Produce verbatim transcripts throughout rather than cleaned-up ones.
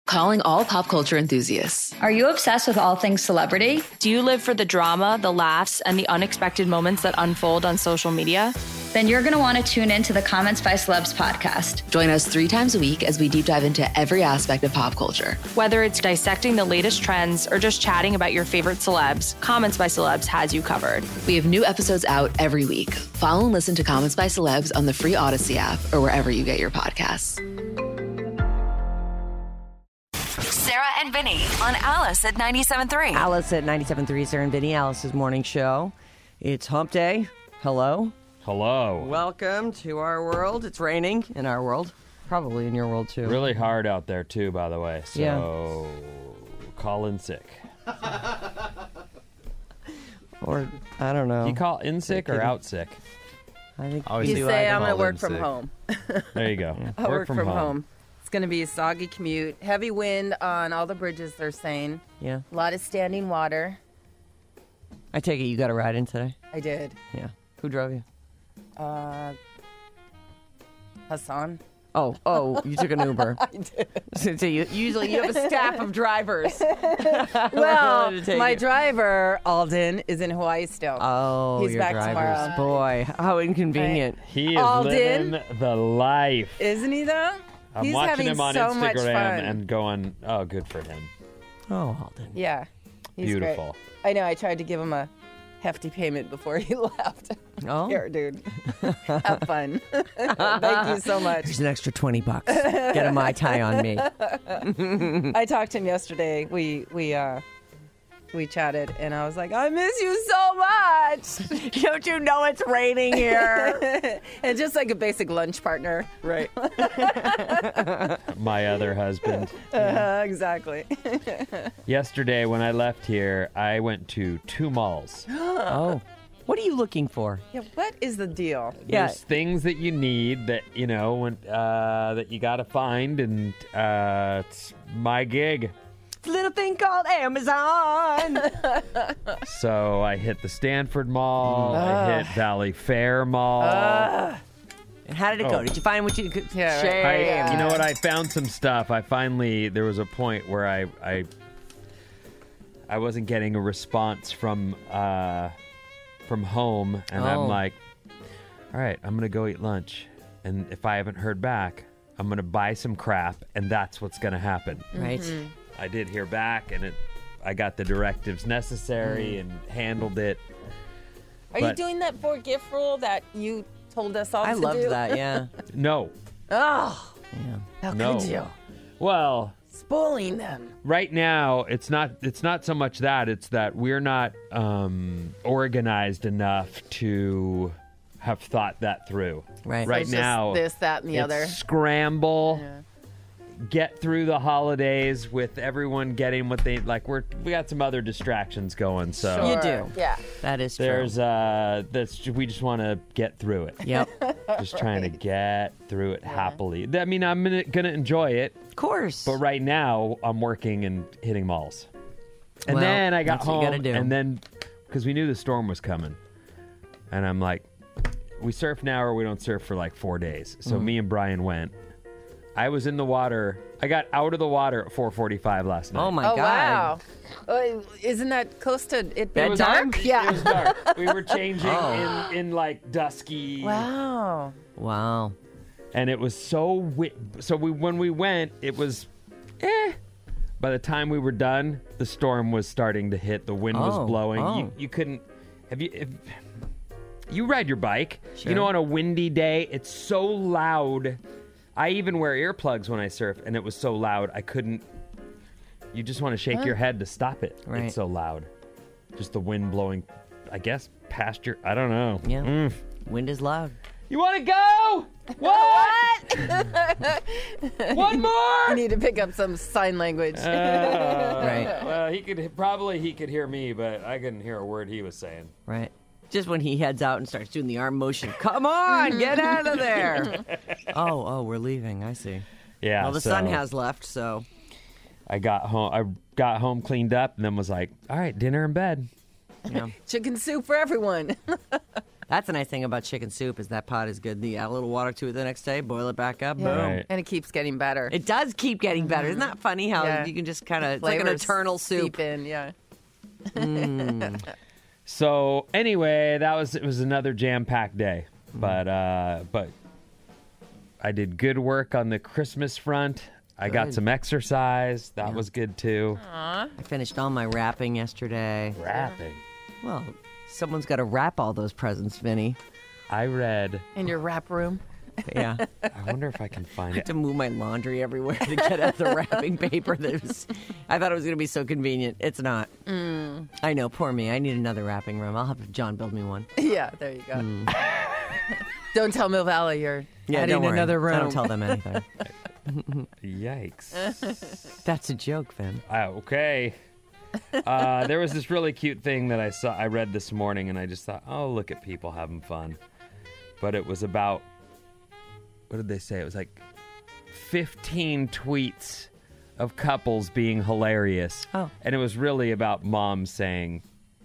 Calling all pop culture enthusiasts. Are you obsessed with all things celebrity? Do you live for the drama, the laughs, and the unexpected moments that unfold on social media? Then you're going to want to tune in to the Comments by Celebs podcast. Join us three times a week as we deep dive into every aspect of pop culture. Whether it's dissecting the latest trends or just chatting about your favorite celebs, Comments by Celebs has you covered. We have new episodes out every week. Follow and listen to Comments by Celebs on the free Odyssey app or wherever you get your podcasts. Sarah and Vinny on Alice at ninety-seven point three. Alice at ninety-seven point three, Sarah and Vinny, Alice's morning show. It's hump day. Hello. Hello. Welcome to our world. It's raining in our world. Probably in your world, too. Really hard out there, too, by the way. So, Yeah. call in sick. Or, I don't know. Do you call in sick or out sick? I think Always you do say I I'm call going to work in from sick. home. There you go. I'll work, from, home. It's going to be a soggy commute. Heavy wind on all the bridges, they're saying. Yeah. A lot of standing water. I take it you got a ride in today? I did. Yeah. Who drove you? Uh, Hassan. Oh, oh, you took an Uber. I did. So, so you, usually you have a staff of drivers. Well, to take my it. driver, Alden, is in Hawaii still. Oh, He's your back drivers. tomorrow. Boy, how inconvenient. He is Alden. living the life. Isn't he, though? I'm He's watching having him on so much Instagram fun. and going, oh, good for him. Oh, Alden. Yeah. He's Beautiful. Great. I know. I tried to give him a hefty payment before he left. Oh. Here, dude. Have fun. Thank you so much. Here's an extra twenty bucks. Get a Mai Tai on me. I talked to him yesterday. We we uh we chatted, and I was like, I miss you so much. Don't you know it's raining here? And just like a basic lunch partner. Right. My other husband. Uh, exactly. Yesterday, when I left here, I went to two malls. Oh. What are you looking for? Yeah, what is the deal? Yeah. There's things that you need that, you know, when, uh, that you got to find, and uh, it's my gig. It's a little thing called Amazon. So I hit the Stanford Mall. Mm. I hit Valley Fair Mall. And how did it go? Oh. Did you find what you could? Yeah, right. Shame. I, you know what? I found some stuff. I finally, there was a point where I, I, I wasn't getting a response from, uh, from home, and Oh. I'm like, all right, I'm gonna go eat lunch, and if I haven't heard back, I'm gonna buy some crap, and that's what's gonna happen. Right. I did hear back, and it, I got the directives necessary and handled it. Are you But- doing that for gift rule that you told us all I to loved do? that, yeah. No, Oh, Yeah. how no. could you? Well, Spoiling them. right now it's not it's not so much that, it's that we're not um organized enough to have thought that through. Right. Right It's just now this, that, and the it's other. scramble, Yeah. get through the holidays with everyone getting what they like. We're we got some other distractions going, so You Sure. do. Yeah. That is true. there's uh this we just want to get through it. Yep. Just trying to get through it happily. I mean, I'm gonna, gonna enjoy it, Of course. but right now I'm working and hitting malls. And Well, then I got that's what you home, gotta do. and then because we knew the storm was coming, and I'm like, we surf now or we don't surf for like four days. So Mm. me and Brian went. I was in the water. I got out of the water at four forty-five last night. Oh my Oh, God. wow. Uh, isn't that close to it being It was dark? dark? Yeah. It was dark. We were changing Oh. in, in like dusky. Wow. Wow. And it was so wi- so we when we went, it was eh. By the time we were done, the storm was starting to hit. The wind Oh, was blowing. oh. You, you couldn't. Have you? If, you ride your bike. Sure. You know, on a windy day, it's so loud. I even wear earplugs when I surf, and it was so loud I couldn't. You just want to shake your head to stop it. Right. It's so loud. Just the wind blowing. I guess past your. I don't know. Yeah. Mm. Wind is loud. You want to go? What? One more. I need to pick up some sign language. Uh, Right. Well, he could probably he could hear me, but I couldn't hear a word he was saying. Right. Just when he heads out and starts doing the arm motion. Come on, get out of there. oh, oh, we're leaving. I see. Yeah. Well, the so sun has left, so. I got home. I got home, cleaned up, and then was like, "All right, dinner in bed." Yeah. Chicken soup for everyone. That's the nice thing about chicken soup is that pot is good. You add a little water to it the next day, boil it back up, Yeah. boom. Right. And it keeps getting better. It does keep getting better. Isn't that funny how Yeah. you can just kind of, it's like an Flavors eternal soup. seep in, yeah. So anyway, that was it was another jam-packed day. But uh, but I did good work on the Christmas front. I got Good. some exercise. That was good too. I finished all my wrapping yesterday. Wrapping. Well, someone's got to wrap all those presents, Vinny. I read. In your wrap room. Yeah. I wonder if I can find I had it. to move my laundry everywhere to get at the wrapping paper. That was, I thought it was going to be so convenient. It's not. Mm. I know, poor me. I need another wrapping room. I'll have John build me one. Yeah, there you go. Don't tell Mill Valley you're Yeah, adding don't worry. another room. I don't tell them anything. Yikes. That's a joke, Vin. Uh, okay. Uh, there was this really cute thing that I saw. I read this morning, and I just thought, oh, look at people having fun. But it was about, what did they say? It was like fifteen tweets of couples being hilarious. Oh. And it was really about moms saying,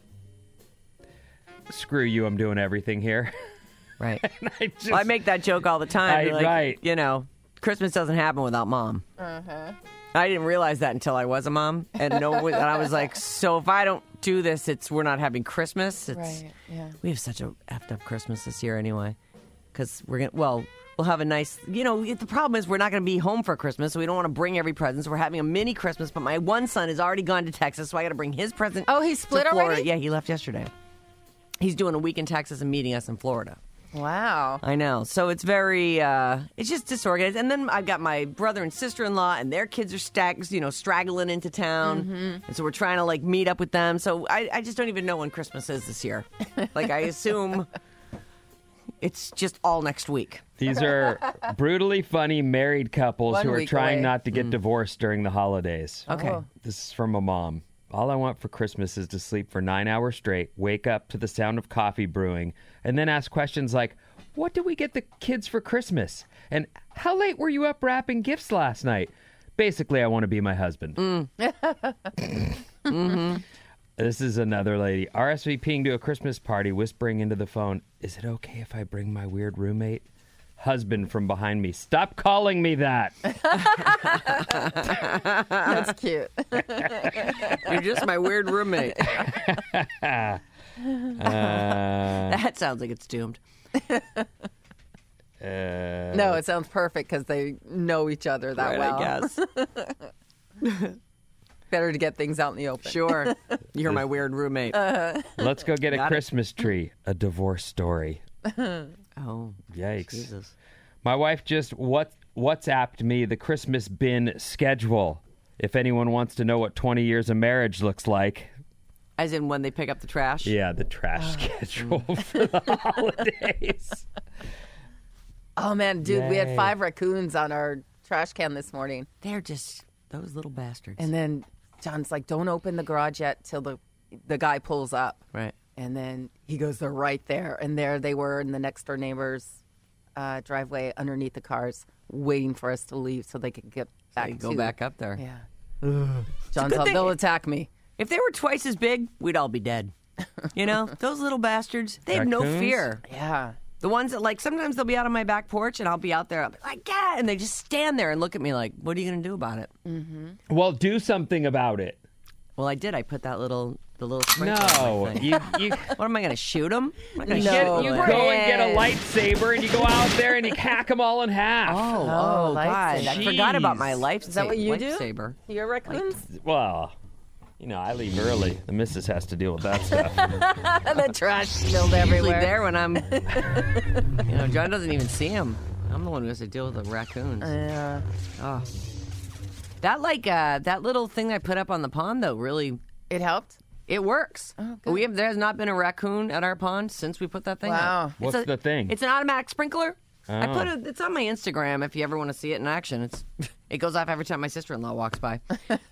screw you, I'm doing everything here. Right. And I just, Well, I make that joke all the time. I- Be like, right. You know, Christmas doesn't happen without mom. Uh-huh. I didn't realize that until I was a mom, and no, and I was like, so if I don't do this, it's we're not having Christmas. It's, Right, yeah. We have such a effed up Christmas this year anyway, because we're gonna well. We'll have a nice, you know, the problem is we're not going to be home for Christmas, so we don't want to bring every present. So we're having a mini Christmas, but my one son has already gone to Texas, so I got to bring his present. Oh, he split to Florida. already? Yeah, he left yesterday. He's doing a week in Texas and meeting us in Florida. Wow. I know. So it's very, uh, it's just disorganized. And then I've got my brother and sister-in-law, and their kids are stacked, you know, straggling into town. Mm-hmm. And so we're trying to, like, meet up with them. So I, I just don't even know when Christmas is this year. Like, I assume it's just all next week. These are brutally funny married couples One who are week trying away. not to get divorced during the holidays. Okay. Oh. This is from a mom. All I want for Christmas is to sleep for nine hours straight, wake up to the sound of coffee brewing, and then ask questions like, what did we get the kids for Christmas? And how late were you up wrapping gifts last night? Basically, I want to be my husband. mm-hmm. This is another lady. RSVPing to a Christmas party, whispering into the phone, is it okay if I bring my weird roommate? Husband from behind me, stop calling me that. That's cute. You're just my weird roommate. Uh, That sounds like it's doomed. uh, No, it sounds perfect because they know each other that Right, well. I guess. Better to get things out in the open. Sure. You're my weird roommate. Let's go get a Got it. Christmas tree. A divorce story. Oh, Yikes. Jesus. My wife just what WhatsApped me the Christmas bin schedule. If anyone wants to know what twenty years of marriage looks like. As in when they pick up the trash? Yeah, the trash schedule for the holidays. Oh, man, dude, we Yay. had five raccoons on our trash can this morning. They're just those little bastards. And then John's like, don't open the garage yet till the the guy pulls up. right. And then he goes, they're right there. And there they were in the next door neighbor's uh, driveway underneath the cars, waiting for us to leave so they could get back They to go back up there. Yeah. John's good all, thing- they'll attack me. If they were twice as big, we'd all be dead. You know, those little bastards, they have no Raccoons? fear. Yeah. The ones that, like, sometimes they'll be out on my back porch and I'll be out there, I'll be like, yeah, and they just stand there and look at me like, what are you going to do about it? Well, do something about it. Well, I did. I put that little, the little sprinkler on No, my thing. you you, What am I going to shoot them? No. get, you No. go and get a lightsaber and you go out there and you hack them all in half. Oh, Oh, oh, God. I lightsaber. forgot about my Jeez. life Is that what you do? lightsaber. Your raccoons? Well, you know, I leave early. The missus has to deal with that stuff. The trash spilled Usually everywhere. there when I'm, you know, John doesn't even see them. I'm the one who has to deal with the raccoons. Yeah. Oh. That like uh, that little thing that I put up on the pond though really It helped? it works. Oh, good. We have there has not been a raccoon at our pond since we put that thing Wow. up. What's It's a- the thing? It's an automatic sprinkler. I Oh. put it. It's on my Instagram if you ever want to see it in action. It's it goes off every time my sister-in-law walks by.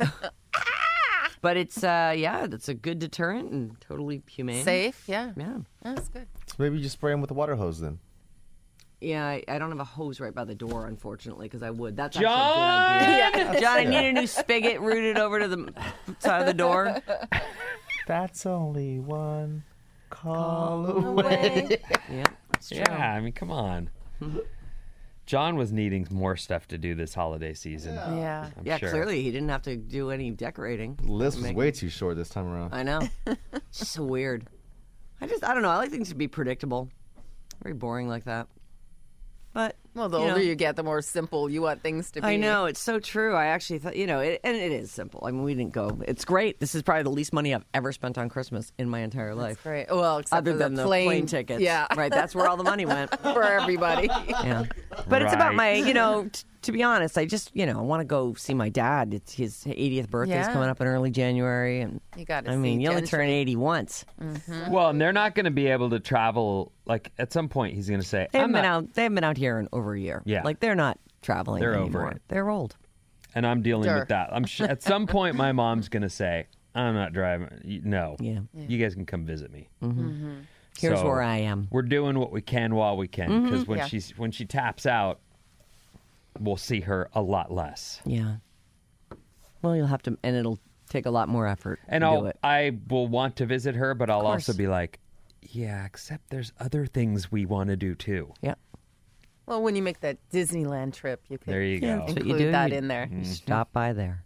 But it's uh yeah, it's a good deterrent and totally humane. Safe? Yeah. Yeah. That's good. So maybe you just spray them with a water hose then. Yeah, I, I don't have a hose right by the door, unfortunately, because I would. That's John! actually a good idea. John, I need a new spigot rooted over to the side of the door. That's only one. Call away. Yeah, it's true. Yeah, I mean, come on. John was needing more stuff to do this holiday season. Yeah. I'm Yeah, sure. clearly he didn't have to do any decorating. List was Make- way too short this time around. I know. It's just so weird. I just, I don't know. I like things to be predictable. Very boring like that. But, Well, the you know, older you get, the more simple you want things to be. I know. It's so true. I actually thought, you know, it, and it is simple. I mean, we didn't go. It's great. This is probably the least money I've ever spent on Christmas in my entire life. Great. Well, except Other for than the the plane, plane tickets. Yeah. Right. That's where all the money went. For everybody. Yeah. But it's about Right. my, you know, t- to be honest, I just, you know, I want to go see my dad. It's his eightieth birthday's Yeah. coming up in early January. And You got to I see mean, you only Gentry. turn eighty once. Well, and they're not going to be able to travel. Like, at some point, he's going to say, They I'm haven't been not, out. They haven't been out here in over a year. Yeah. Like they're not traveling They're over anymore. it. They're old. and I'm dealing Sure. with that. I'm sure at some point, my mom's going to say, I'm not driving. You- No. Yeah. You guys can come visit me. Here's So, where I am. We're doing what we can while we can, because when Yeah. she's when she taps out, we'll see her a lot less. Yeah. Well, you'll have to, and it'll take a lot more effort And to I'll do it. I will want to visit her, but I'll course. also be like, yeah, except there's other things we want to do too. Yeah. Well, when you make that Disneyland trip, you can There you Yeah, go. that's what you include do. that You- in there. you Stop by there.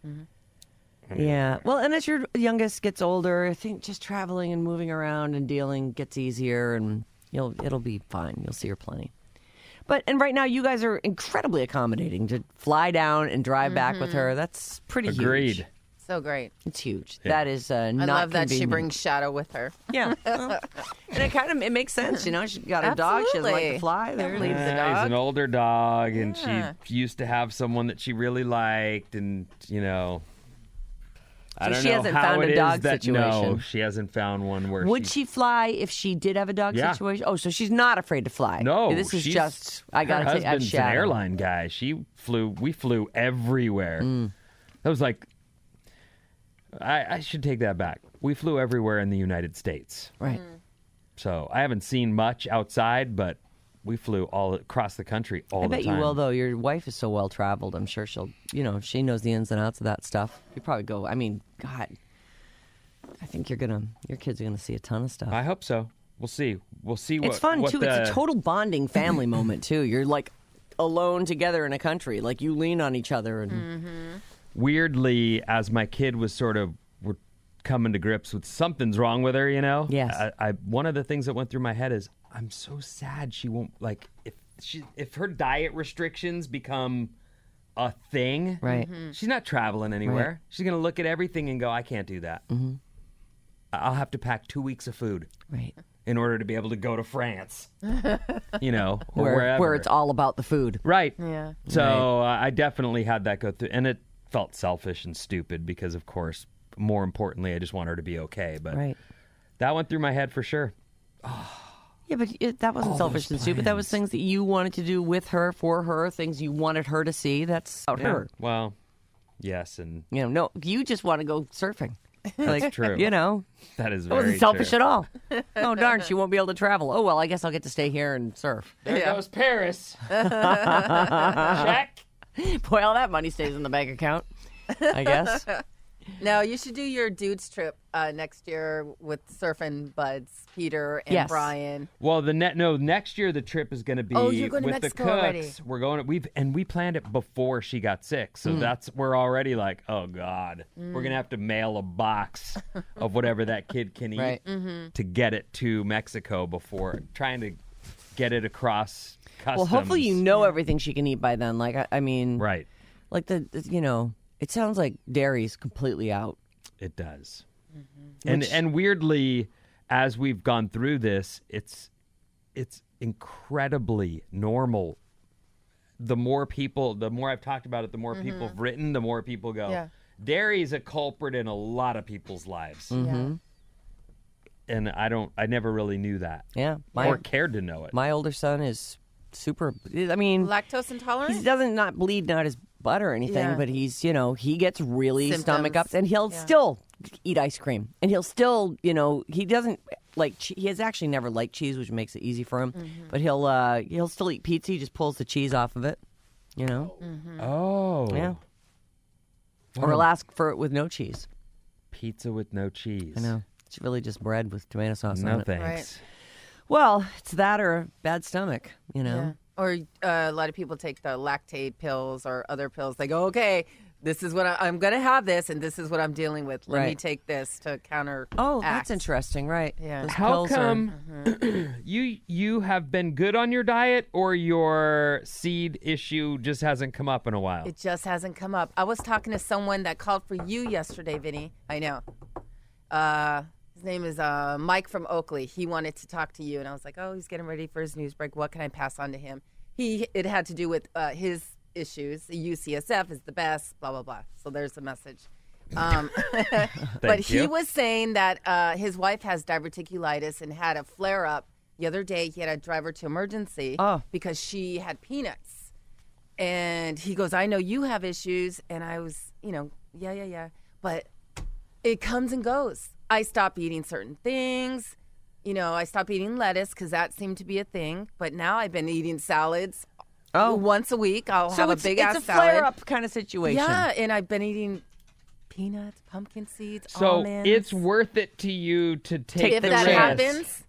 Yeah. Well, and as your youngest gets older, I think just traveling and moving around and dealing gets easier, and you'll it'll be fine. You'll see her plenty. But and right now, you guys are incredibly accommodating to fly down and drive back with her. That's pretty Agreed. huge. So great. It's huge. Yeah. That is uh, I not love that she convenient. brings Shadow with her. Yeah. Well, and it kind of it makes sense, you know. She's got her dog. She doesn't like to Absolutely. fly. There, Leave the Yeah, he's dog. an older dog, and Yeah. she used to have someone that she really liked, and you know, I So don't she know hasn't how found it a is dog that- No, situation. she hasn't found one where Would she. she fly if she did have a dog Yeah. situation? Oh, so she's not afraid to fly. No, this is she's- just I got her to take a husband's an shadow. airline guy. She flew. We flew everywhere. Mm. That was like. I, I should take that back. We flew everywhere in the United States. Right. So I haven't seen much outside, but we flew all across the country all I the bet time. you will, though. Your wife is so well traveled. I'm sure she'll, you know, she knows the ins and outs of that stuff. You probably go. I mean, God, I think you're gonna, your kids are gonna see a ton of stuff. I hope so. We'll see. We'll see. What, It's fun what too. The, It's a total bonding family moment too. You're like alone together in a country. Like you lean on each other and Weirdly, as my kid was sort of we're coming to grips with something's wrong with her, you know. Yes. I, I one of the things that went through my head is I'm so sad she won't like if she if her diet restrictions become a thing. Right. She's not traveling anywhere. She's gonna look at everything and go, I can't do that. Mm-hmm. I'll have to pack two weeks of food right in order to be able to go to France. you know, or where wherever. where it's all about the food. Right. Yeah. So uh, I definitely had that go through, and it felt selfish and stupid because, of course, more importantly, I just want her to be okay. But Right. that went through my head for sure. Yeah, but it, that wasn't All selfish those and stupid. That was plans. things that you wanted to do with her, for her, things you wanted her to see. That's about her. Well, yes, and You know, no, you just want to go surfing. Like, true. You know, that is it very wasn't selfish true. at all. Oh, darn, she won't be able to travel. Oh, well, I guess I'll get to stay here and surf. There Yeah. goes Paris. Check. Boy, all that money stays in the bank account, I guess. No, you should do your dudes trip uh, next year with surfing buds, Peter and Yes. Brian. Well, the net no next year the trip is going to be Oh, you're going to with Mexico the cooks. already. We're going. We've and we planned it before she got sick, so that's we're already like, oh god, we're gonna have to mail a box of whatever that kid can eat Right. to get it to Mexico before trying to get it across customs. Well, hopefully you know everything she can eat by then. Like, I, I mean, Right, like the, the- you know, it sounds like dairy's completely out. it does, and and weirdly, as we've gone through this, it's it's incredibly normal. The more people, the more I've talked about it, the more people have written, the more people go, Yeah. dairy is a culprit in a lot of people's lives. Yeah. And I don't, I never really knew that Yeah. My, or cared to know it. my older son is super, I mean, Lactose intolerant? he doesn't not bleed out his butt or anything, Yeah. but he's, you know, he gets really Symptoms. stomach ups, and he'll Yeah. still eat ice cream, and he'll still, you know, he doesn't like. che- He has actually never liked cheese, which makes it easy for him. Mm-hmm. But he'll uh he'll still eat pizza. He just pulls the cheese off of it, you know. Oh. Yeah. What Or a he'll ask for it with no cheese. pizza with no cheese. I know. It's really just bread with tomato sauce No on it. thanks. Right. Well, it's that or a bad stomach, you know. Yeah. Or uh, a lot of people take the lactate pills or other pills. They go, okay, this is what I, I'm going to have this, and this is what I'm dealing with. Let me Right. take this to counter. Oh, that's interesting, right? Yeah. Those How pills are- come you you have been good on your diet, or your seed issue just hasn't come up in a while? It just hasn't come up. I was talking to someone that called for you yesterday, Vinny. I know. Uh, his name is uh, Mike from Oakley. He wanted to talk to you, and I was like, oh, he's getting ready for his news break. What can I pass on to him? He It had to do with uh, his issues. The U C S F is the best, blah, blah, blah. So there's the message. Um, but he you. was saying that uh, his wife has diverticulitis and had a flare-up. The other day, he had to drive her to emergency Oh. because she had peanuts. And he goes, I know you have issues. And I was, you know, yeah, yeah, yeah. But it comes and goes. I stop eating certain things. You know, I stopped eating lettuce because that seemed to be a thing. But now I've been eating salads. Oh. Once a week, I'll So have a it's, big it's ass a salad. flare-up kind of situation. Yeah, and I've been eating peanuts, pumpkin seeds, so almonds. it's worth it to you to take if the that risk. happens,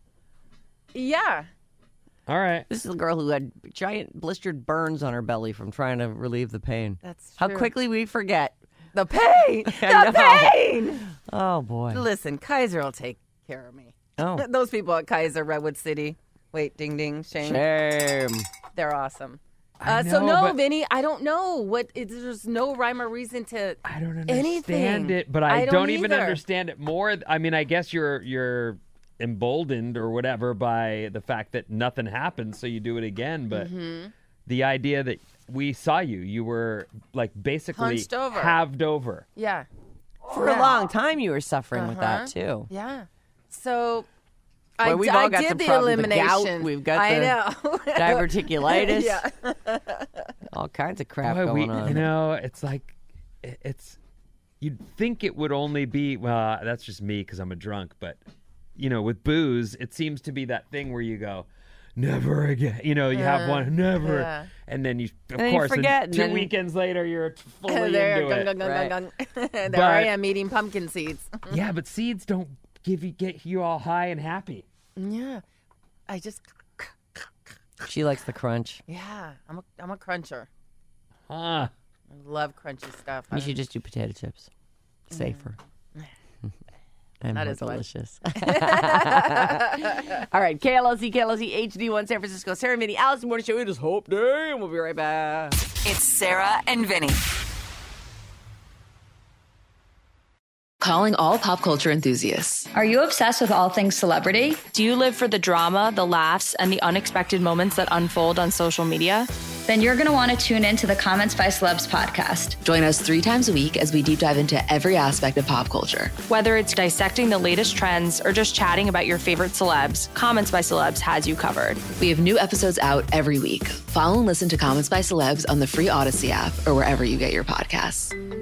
yeah. All right. This is a girl who had giant blistered burns on her belly from trying to relieve the pain. That's How true. quickly we forget. The pain, I the know. pain. Oh, boy. Listen, Kaiser will take care of me. Oh. Those people at Kaiser, Redwood City. Wait, ding, ding, shame. Shame. They're awesome. I Uh, so know, no, but- Vinny, I don't know what. It, there's no rhyme or reason to. I don't understand anything. it, but I, I don't, don't even either. understand it more. I mean, I guess you're you're emboldened or whatever by the fact that nothing happened, so you do it again. But Mm-hmm. the idea that we saw you, you were like basically Hunched over. halved over. Yeah, For a long time, you were suffering with that, Uh-huh. too. yeah. So. Well, I, we've I all got did some the problems. The gout, elimination. we've got I the know. Diverticulitis. yeah. All kinds of crap Boy, going we, on. you know, it's like it- it's. You'd think it would only be well. That's just me because I'm a drunk. But you know, with booze, it seems to be that thing where you go, never again. You know, you have one, never, yeah. and then you, of then you course, forget, and two then- weekends later, you're fully there, into gung, it. gung, gung, Right. gung, gung. there But- I am eating pumpkin seeds. Yeah, but seeds don't give you get you all high and happy. yeah, I just She likes the crunch. yeah. I'm a I'm a cruncher. Huh. I love crunchy stuff. I You should just do potato chips. Safer. And That more is fun. delicious. All right, K L O C, K L O C, H D one, San Francisco. Sarah and Vinny, Allison Morning Show. It is Hope Day, and we'll be right back. It's Sarah and Vinny. Calling all pop culture enthusiasts. Are you obsessed with all things celebrity? Do you live for the drama, the laughs, and the unexpected moments that unfold on social media? Then you're going to want to tune in to the Comments by Celebs podcast. Join us three times a week as we deep dive into every aspect of pop culture. Whether it's dissecting the latest trends or just chatting about your favorite celebs, Comments by Celebs has you covered. We have new episodes out every week. Follow and listen to Comments by Celebs on the free Odyssey app or wherever you get your podcasts.